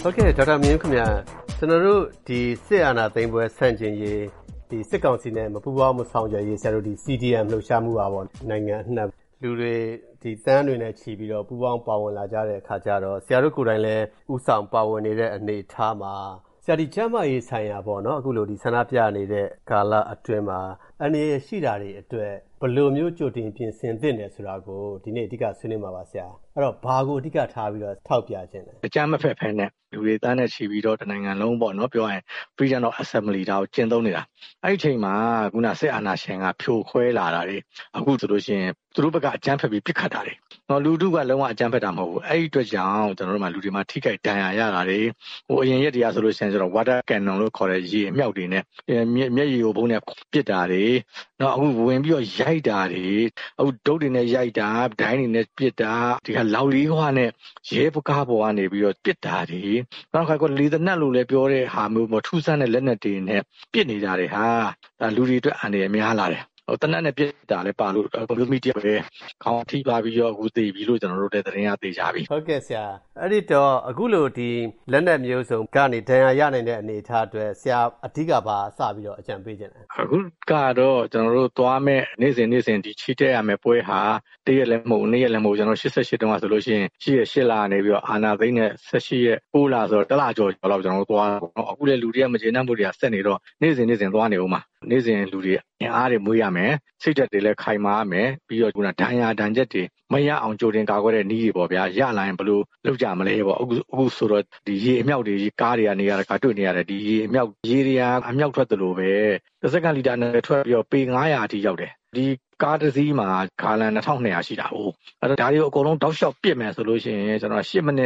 ဟုတ်ကဲ့ဒေါက်တာမြင့်ခင်ဗျာကျွန်တော်တို့ဒီစစ်အာဏာသိမ်းပွဲဆန့်ကျင်ရေးဒီစစ်ကောင်စီနဲ့မပူးပေါင်းမဆောင်ရွက်ရေးဆရာတို့ဒီ CDM လှုပ်ရှားမှုပါပေါ့နိုင်ငံအနှံ့လူတွေဒီတန်းတွေနဲ့ခြီးပြီးတော့ပူးပေါင်းပါဝင်လာကြတဲ့အခါကျတော့ဆရာတို့ကိုယ်တိုင်လည်းဥဆောင်ပါဝင်နေတဲ့အနေအထားမှာဆရာဒီကျမ်းမာရေးဆိုင်ရာပေါ့နော်အခုလိုဒီဆန္ဒပြနေတဲ့ကာလအတွင်းမှာအနေရရှိတာတွေအတွက်ဘယ်လိုမျိုးကြိုတင်ပြင်ဆင်သင့်တယ်ဆိုတာကိုဒီနေ့အဓိကဆွေးနွေးမှာပါဆရာအဲ့တော့ဘာကိုအဓိကထားပြီးတော့ထောက်ပြခြင်းလဲအကြမ်းမဖက်ဖက်နဲ့လူတွေတန်းနဲ့ခြီးပြီးတော့တနိုင်ငံလုံးပေါ့နော်ပြောရရင် Freedom of Assembly ဒါကိုကျင့်သုံးနေတာအဲ့ဒီအချိန်မှာခုနစစ်အာဏာရှင်ကဖြိုခွဲလာတာတွေအခုဆိုလို့ရှိရင်သူတို့ဘက်ကအကြမ်းဖက်ပြီးပြစ်ခတ်တာတွေနော်လူထုကလုံးဝအကြမ်းဖက်တာမဟုတ်ဘူးအဲ့ဒီအတွက်ကြောင့်ကျွန်တော်တို့မှာလူတွေမှာထိခိုက်ဒဏ်ရာရတာတွေဟိုအရင်ရက်တရားဆိုလို့ရှိရင်ကျွန်တော် water cannon လို့ခေါ်တဲ့ရေအမြောက်တွေနဲ့မျက်ရည်ကိုဘုံနဲ့ပစ်တာတွေနော်အခုဝင်ပြီးတော့ရိုက်တာတွေအခုဒုတ်တွေနဲ့ရိုက်တာဒိုင်းတွေနဲ့ပစ်တာဒီကလောက်လေးခွာနဲ့ရဲပကားပေါ်ကနေပြီးတော့ပစ်တာတွေနောက်ခါကလေသနက်လို့လည်းပြောတဲ့ဟာမျိုးမထူးဆန်းတဲ့လက်နက်တွေနဲ့ပစ်နေတာတွေဟာဒါလူတွေအတွက်အန္တရာယ်များလာတယ်တနက်နဲ့ပြစ်တာလည်းပါလို့ကွန်ပျူတာမီဒီယာပဲခေါင်းထိပါပြီးတော့အခုသိပြီလို့ကျွန်တော်တို့တဲ့သတင်းရသိကြပြီဟုတ်ကဲ့ဆရာအဲ့ဒီတော့အခုလိုဒီလက်နက်မျိုးစုံကနေဒဏ်ရာရနိုင်တဲ့အနေအထားအတွက်ဆရာအဓိကပါစပြီးတော့အကြံပေးခြင်းလဲအခုကတော့ကျွန်တော်တို့သွားမဲ့နေ့စဉ်ဒီချီတက်ရမယ်ပွဲဟာတရက်လည်းမဟုတ်နေ့ရက်လည်းမဟုတ်ကျွန်တော်88တုန်းကဆိုလို့ရှိရင်8လနေပြီးတော့အာနာသိန်းနဲ့18ရက်9လဆိုတော့တလကျော်လောက်ကျွန်တော်တို့သွားတော့အခုလည်းလူတွေကမကျေနပ်မှုတွေကဆက်နေတော့နေ့စဉ်သွားနေဦးမှာနေ့စဉ်လူတွေအင်အားတွေမွေးရမယ်စိတ်ဓာတ်တွေလည်းခိုင်မာရမယ်ပြီးတော့ခုနဒဏ်ရာဒဏ်ချက်တွေမရအောင်ကြိုတင်ကာကွယ်တဲ့နည်းတွေပေါ့ဗျာရလာရင်ဘယ်လိုလုပ်ကြမလဲပေါ့အခုဆိုတော့ဒီရေအမြောက်တွေကားတွေကနေရတာကတွေ့နေရတယ်ဒီရေအမြောက်ရေတွေအမြောက်ထွက်တယ်လို့ပဲတစ်စက္ကန့်လီတာနဲ့ထွက်ပြီးတော့ပေ900အထိရောက်တယ်ဒီကားတစ်စီးမှာဂါလန်2200ရှိတာ哦အဲ့တော့ဒါတွေကိုအကုန်လုံးတောက်လျှောက်ပစ်မယ်ဆိုလို့ရှိရင်ကျွန်တော်10မိနစ်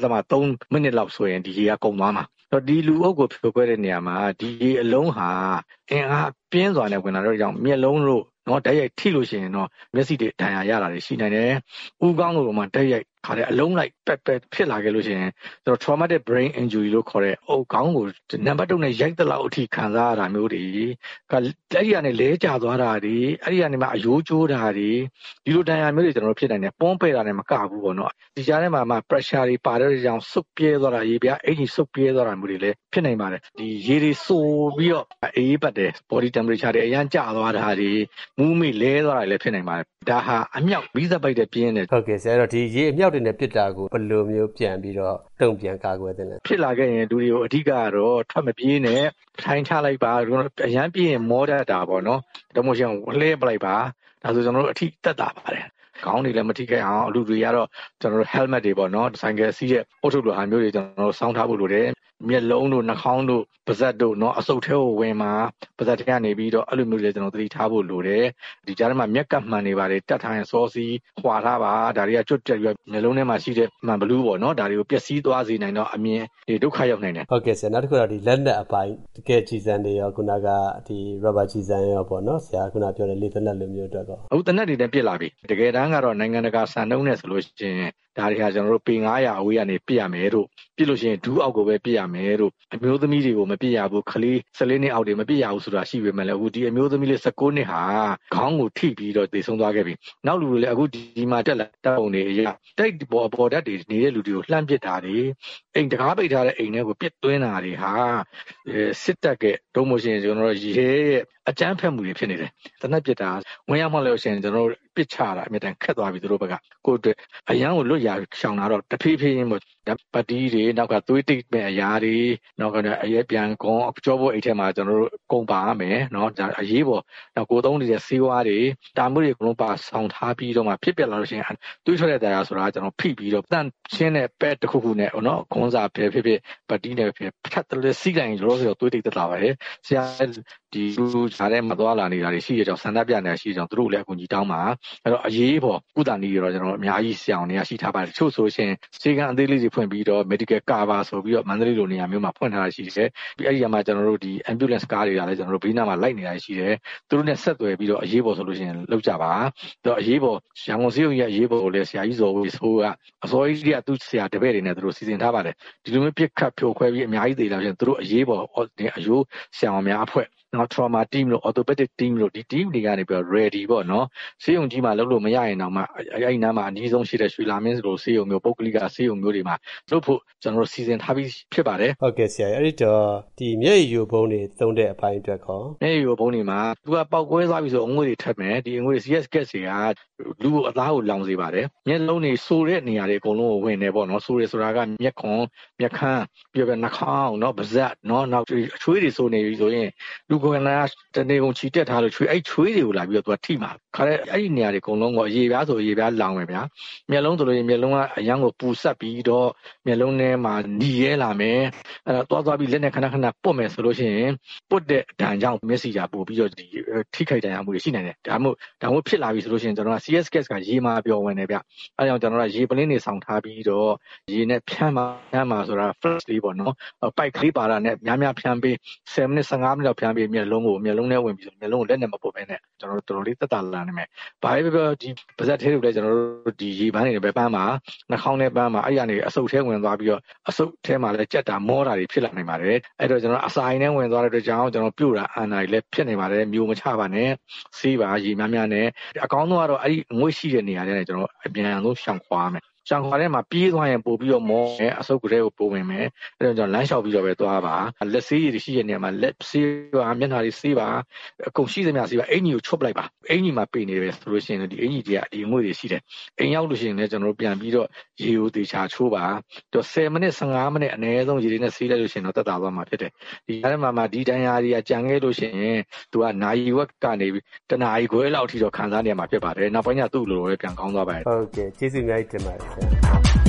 8.3မိနစ်လောက်ဆိုရင်ဒီရေကကုန်သွားမှာဒီလူအုပ်ကိုဖြိုခွဲတဲ့နေရာမှာဒီရေအလုံးဟာအင်အားပြင်းစွာနဲ့ဝင်လာတော့ကြောင့်မျက်လုံးတို့နော်ဓာတ်ရိုက်ထိလို့ရှိရင်တော့မျက်စိတွေဒဏ်ရာရတာတွေရှိနိုင်တယ်။ဦးခေါင်းတို့မှဓာတ်ရိုက်ခါတဲ့အလုံးလိုက်ပက်ဖြစ်လာခဲ့လို့ရှိရင်ကျွန်တော် traumatic brain injury လို့ခေါ်တဲ့အုပ်ခေါင်းကိုနံပါတ်2နဲ့ရိုက်တဲ့လောက်အထိခံစားရတာမျိုးတွေကအဲ့ဒီကနေလဲကျသွားတာတွေအဲ့ဒီကနေမှအယိုးကျိုးတာတွေဒီလိုဒဏ်ရာမျိုးတွေကျွန်တော်တို့ဖြစ်နိုင်တယ်။ပွန်းပဲ့တာနဲ့မကဘူးပေါ့နော်။ဒီကြားထဲမှာ pressure တွေပါတဲ့ကြောင့်စုပ်ပြဲသွားတာရေပြားအင်ကြီးစုပ်ပြဲသွားတာမျိုးတွေလည်းဖြစ်နိုင်ပါတယ်။ဒီရေတွေဆိုပြီးတော့အေးပတ်တယ် body temperature တွေအရန်ကျသွားတာတွေမူးမိလဲသွားတာလည်းဖြစ်နိုင်ပါတယ်ဒါဟာအမြောက်ပြီးစပိုက်တဲ့ပြင်းတယ်ဟုတ်ကဲ့ဆရာတော့ဒီရေအမြောက်တွေနဲ့ပစ်တာကိုဘယ်လိုမျိုးပြန်ပြီးတော့တုံ့ပြန်ကာကွယ်သင့်လဲဖြစ်လာခဲ့ရင်လူတွေကိုအဓိကတော့ထွက်မပြေးနဲ့ထိုင်ချလိုက်ပါအရန်ပြေးရင်မောတတ်တာပေါ့နော်ဒါမှမဟုတ်ရင်လှဲပလိုက်ပါဒါဆိုကျွန်တော်တို့အထိတက်တာပါတယ်ခေါင်းတွေလည်းမထိခိုက်အောင်လူတွေကတော့ကျွန်တော်တို့ helmet တွေပေါ့နော်ဆိုင်ကယ်စီးတဲ့အုတ်ထုပ်လိုဟာမျိုးတွေကျွန်တော်တို့စောင်းထားဖို့လိုတယ်မျက်လုံးတို့နှာခေါင်းတို့ပါးစပ်တို့เนาะအဆုတ်ထဲကိုဝင်မှာပါးစပ်ထဲကနေပြီးတော့အဲ့လိုမျိုးတွေကျွန်တော်သတိထားဖို့လိုတယ်ဒီကြားထဲမှာမျက်ကပ်မှန်နေပါတယ်တတ်ထားရင်စောစီးခွာထားပါဒါတွေကကျွတ်တက်ပြီးမျက်လုံးထဲမှာရှိတဲ့မှန်ဘလူးပေါ့เนาะဒါတွေကိုပျက်စီးသွားစေနိုင်တော့အမြင်ဒီဒုက္ခရောက်နိုင်တယ်ဟုတ်ကဲ့ဆရာနောက်တစ်ခုတော့ဒီလက်နက်အပိုင်းတကယ်ကြည်စံတွေရောခုနကဒီ rubber ကြည်စံရောပေါ့เนาะဆရာခုနပြောတဲ့လေသနက်လိုမျိုးအတွက်တော့အခုသနက်တွေနဲ့ပြစ်လာပြီတကယ်တမ်းကတော့နိုင်ငံတကာစံနှုန်းနဲ့ဆိုလို့ရှိရင်ဒါတွေဟာကျွန်တော်တို့ပေ900အဝေးကနေပြစ်ရမယ်တို့ပြစ်လို့ရှိရင်ဒူးအောက်ကိုပဲပြစ်ရမယ်တို့အမျိုးသမီးတွေကိုမပြစ်ရဘူးခလေး14နှစ်အောက်တွေမပြစ်ရဘူးဆိုတာရှိပေမဲ့လည်းအခုဒီအမျိုးသမီးလေး19နှစ်ဟာခေါင်းကိုထိပြီးတော့သေဆုံးသွားခဲ့ပြီနောက်လူတွေလည်းအခုဒီမှာတက်လာတပ်ပုံတွေအရာတိုက်ပေါ်ဓာတ်တွေနေတဲ့လူတွေကိုလှမ်းပစ်တာတွေအိမ်တကားပိတ်ထားတဲ့အိမ်ထဲကိုပစ်သွင်းတာတွေဟာစစ်တပ်ကဒုံမိုရှင်ကျွန်တော်တို့ရဲရဲ့အကြမ်းဖက်မှုတွေဖြစ်နေတယ်တနက်ပစ်တာဝင်ရောက်မှလို့ရှိရင်ကျွန်တော်တို့ပစ်ချတာအမြဲတမ်းခက်သွားပြီသူတို့ဘက်ကကိုယ့်အတွက်အရန်ကိုလွတ်ရရှောင်တာတော့တဖြည်းဖြည်းချင်းပေါ့ပတ်တီးတွေနောက်ကသွေးတိတ်မဲ့အရာတွေနောက်ကအရဲပြန်ကွန်ကြောဖို့အိတ်ထဲမှာကျွန်တော်တို့ကုန်ပါရမယ်เนาะဒါအရေးပေါ့နောက်ကိုသုံးနေတဲ့ဆေးဝါးတွေတာမှုတွေအကုန်လုံးပါဆောင်ထားပြီးတော့မှဖြစ်ပြလာလို့ရှိရင်သွေးထွက်တဲ့တရားဆိုတာကျွန်တော်ဖိပြီးတော့တန့်ရှင်းတဲ့ပဲတစ်ခုခုနဲ့เนาะခွန်စာပဲဖြစ်ပတ်တီးနဲ့ဖြစ်ဖတ်တယ်စီးတိုင်းရောဆိုသွေးတိတ်တက်လာပါတယ်ဆရာဒီလူကြားထဲမှာသွားလာနေတာတွေရှိရကြောင်းဆန္ဒပြနေတာရှိကြောင်းသူတို့လည်းအကူကြီးတောင်းပါအဲ့တော့အရေးပေါ်ကုသနည်းတွေတော့ကျွန်တော်အများကြီးဆရာအောင်နေရရှိထားပါတယ်တချို့ဆိုရှင်စေကံအသေးလေးတွေဖွင့်ပြီးတော့ medical cover ဆိုပြီးတော့မန္တလေးလိုနေရာမျိုးမှာဖွင့်ထားတာရှိတယ်ပြီးအဲ့ဒီမှာကျွန်တော်တို့ဒီ ambulance car တွေကလည်းကျွန်တော်တို့ဘေးနားမှာလိုက်နေတာရှိတယ်သူတို့နဲ့ဆက်သွယ်ပြီးတော့အရေးပေါ်ဆိုလို့ရှိရင်လောက်ကြပါတော့အရေးပေါ်ရန်ကုန်စေုံကြီးအရေးပေါ်ကိုလည်းဆရာကြီးဇော်ဝေဆိုးကအစောကြီးကသူ့ဆရာတပည့်တွေနဲ့သူတို့စီစဉ်ထားပါတယ်ဒီလိုမျိုးပြစ်ခတ်ဖြိုခွဲပြီးအများကြီးသေးလာရှင်သူတို့အရေးပေါ်အယိုးဆရာအောင်များအဖွဲ့နောက် trauma team လို့ orthopedic team လို့ဒီ team တွေကနေပြီးတော့ ready ပေါ့နော်ဆေးရုံကြီးမှာလုပ်လို့မရရင်တော့မှအဲ့နားမှာအနည်းဆုံးရှိတဲ့ရွှေလာမင်းဆိုလို့ဆေးရုံမျိုးပုဂ္ဂလိကဆေးရုံမျိုးတွေမှာလုပ်ဖို့ကျွန်တော်တို့စီစဉ်ထားပြီးဖြစ်ပါတယ်ဟုတ်ကဲ့ဆရာအဲ့ဒီတော့ဒီမျက်ရည်ယိုဘုံတွေသုံးတဲ့အပိုင်းအတွက်ခေါ်မျက်ရည်ယိုဘုံတွေမှာသူကပေါက်ကွဲသွားပြီဆိုအငွေ့တွေထပ်မယ်ဒီအငွေ့ CS gas တွေကလူကိုအသားကိုလောင်စေပါတယ်မျက်လုံးတွေဆိုးတဲ့နေရာတွေအကုန်လုံးကိုဝင်နေပေါ့နော်ဆိုးရဆိုတာကမျက်ခွန်မျက်ခမ်းပြီးတော့နှာခေါင်းเนาะပါးစပ်เนาะနောက်အချွေးတွေဆိုးနေပြီဆိုရင်လူကိုယ်ကတနေကုန်ချီတက်ထားလို့ချွေးတွေကိုလာပြီးတော့သူကထိမှာခါတဲ့အဲ့ဒီနေရာတွေအကုန်လုံးကိုအရေပြားဆိုအရေပြားလောင်မယ်ဗျာမျက်လုံးဆိုလို့ရင်မျက်လုံးကအရန်ကိုပူဆက်ပြီးတော့မျက်လုံးထဲမှာနီရဲလာမယ်အဲ့တော့သွားပြီးလက်နဲ့ခဏပုတ်မယ်ဆိုလို့ရှိရင်ပုတ်တဲ့ဒဏ်ကြောင့်မျက်စိကြာပို့ပြီးတော့ဒီထိခိုက်ဒဏ်ရာမှုတွေရှိနိုင်တယ်ဒါမှမဟုတ်ဖြစ်လာပြီဆိုလို့ရှိရင်ကျွန်တော်က CS gas ကရေမှာပျော်ဝင်နေဗျအဲ့ကြောင့်ကျွန်တော်ကရေပလင်းတွေဆောင်ထားပြီးတော့ရေနဲ့ဖြန်းမှာဆိုတာ flash လေးပေါ့နော်ပိုက်ကလေးပါတာနဲ့များဖြန်းပေး10မိနစ်15မိနစ်လောက်ဖြန်းပေးမျက်လုံးထဲဝင်ပြီးမျက်လုံးကိုလက်နဲ့မပုတ်ဘဲနဲ့ကျွန်တော်တို့တော်တော်လေးတက်တာလာနိုင်မယ်ဘာပဲပြောဒီပါးစပ်ထဲတွေလည်းကျွန်တော်တို့ဒီရေပန်းတွေပဲပန်းမှာနှာခေါင်းထဲပန်းမှာအဲ့ရနေအဆုတ်ထဲဝင်သွားပြီးတော့အဆုတ်ထဲမှာလည်းကြက်တာမောတာတွေဖြစ်လာနိုင်ပါတယ်အဲ့တော့ကျွန်တော်အစာအိမ်ထဲဝင်သွားတဲ့အတွက်ကြောင့်ကျွန်တော်ပြုတ်တာအန်တာတွေလည်းဖြစ်နေပါတယ်မျိုးမချပါနဲ့ဆေးပါရေများနဲ့အကောင်းဆုံးကတော့အဲ့ဒီငွေ့ရှိတဲ့နေရာတွေနဲ့ကျွန်တော်အပြန်ဆုံးရှောင်ခွာရမယ်ရှောင်ခွာထဲမှာပြေးသွားရင်ပို့ပြီးတော့မောအဆုတ်ကလေးကိုပို့ဝင်မယ်အဲ့တော့ကျွန်တော်လမ်းလျှောက်ပြီးတော့ပဲသွားပါလက်ဆေးရည်ရှိတဲ့နေရာမှာလက်ဆေးပါမျက်နှာတွေဆေးပါအကုန်ရှိသမျှဆေးပါအင်ကြီးကိုချွတ်ပလိုက်ပါအင်ကြီးမှာပိနေတယ်ဆိုလို့ရှိရင်ဒီအင်ကြီးတွေကဒီငွေ့တွေရှိတယ်အိမ်ရောက်လို့ရှိရင်လည်းကျွန်တော်တို့ပြန်ပြီးတော့ရေကိုသေချာချိုးပါတော့10မိနစ်15မိနစ်အနည်းဆုံးရေတွေနဲ့ဆေးလိုက်လို့ရှိရင်တော့တက်တာသွားမှာဖြစ်တယ်ဒီထဲမှာဒီတန်ရာတွေကကြံခဲ့လို့ရှိရင်သူကနာရီဝက်ကနေတနာရီခွဲလောက်အထိတော့ခံစားနေရမှာဖြစ်ပါတယ်နောက်ပိုင်းကျသူ့လိုလိုပဲပြန်ကောင်းသွားပါတယ်ဟုတ်ကဲ့ကျေးဇူးအများကြီးတင်ပါတယ်ဆရာ